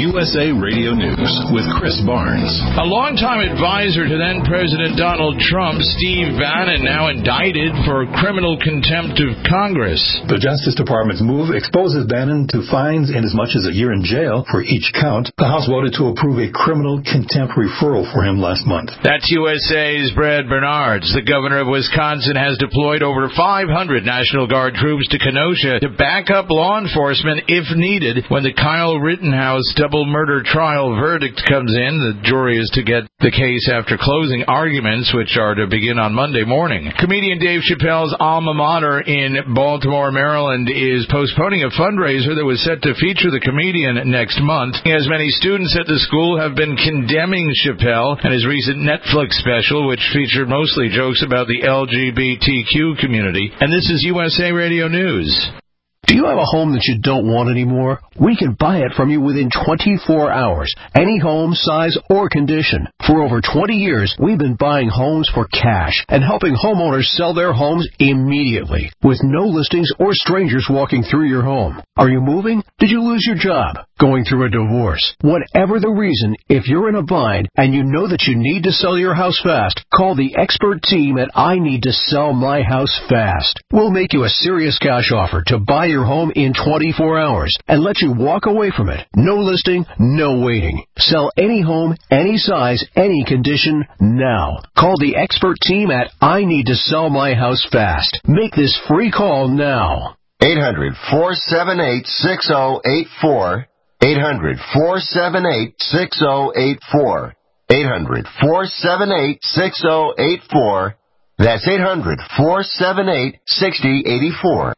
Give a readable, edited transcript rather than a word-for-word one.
USA Radio News with Chris Barnes. A longtime advisor to then-President Donald Trump, Steve Bannon, now indicted for criminal contempt of Congress. The Justice Department's move exposes Bannon to fines and as much as a year in jail for each count. The House voted to approve a criminal contempt referral for him last month. That's USA's Brad Bernards. The governor of Wisconsin has deployed over 500 National Guard troops to Kenosha to back up law enforcement if needed when the Kyle Rittenhouse double murder trial verdict comes in. The jury is to get the case after closing arguments, which are to begin on Monday morning. Comedian Dave Chappelle's alma mater in Baltimore, Maryland, is postponing a fundraiser that was set to feature the comedian next month, as many students at the school have been condemning Chappelle and his recent Netflix special, which featured mostly jokes about the LGBTQ community. And this is USA Radio News. Do you have a home that you don't want anymore? We can buy it from you within 24 hours. Any home, size, or condition. For over 20 years, we've been buying homes for cash and helping homeowners sell their homes immediately with no listings or strangers walking through your home. Are you moving? Did you lose your job? Going through a divorce? Whatever the reason, if you're in a bind and you know that you need to sell your house fast, call the expert team at I Need to Sell My House Fast. We'll make you a serious cash offer to buy your home in 24 hours and let you walk away from it. No listing, no waiting. Sell any home, any size, any condition, now. Call the expert team at I Need to Sell My House Fast. Make this free call now. 800-478-6084. 800-478-6084. 800-478-6084. That's 800-478-6084.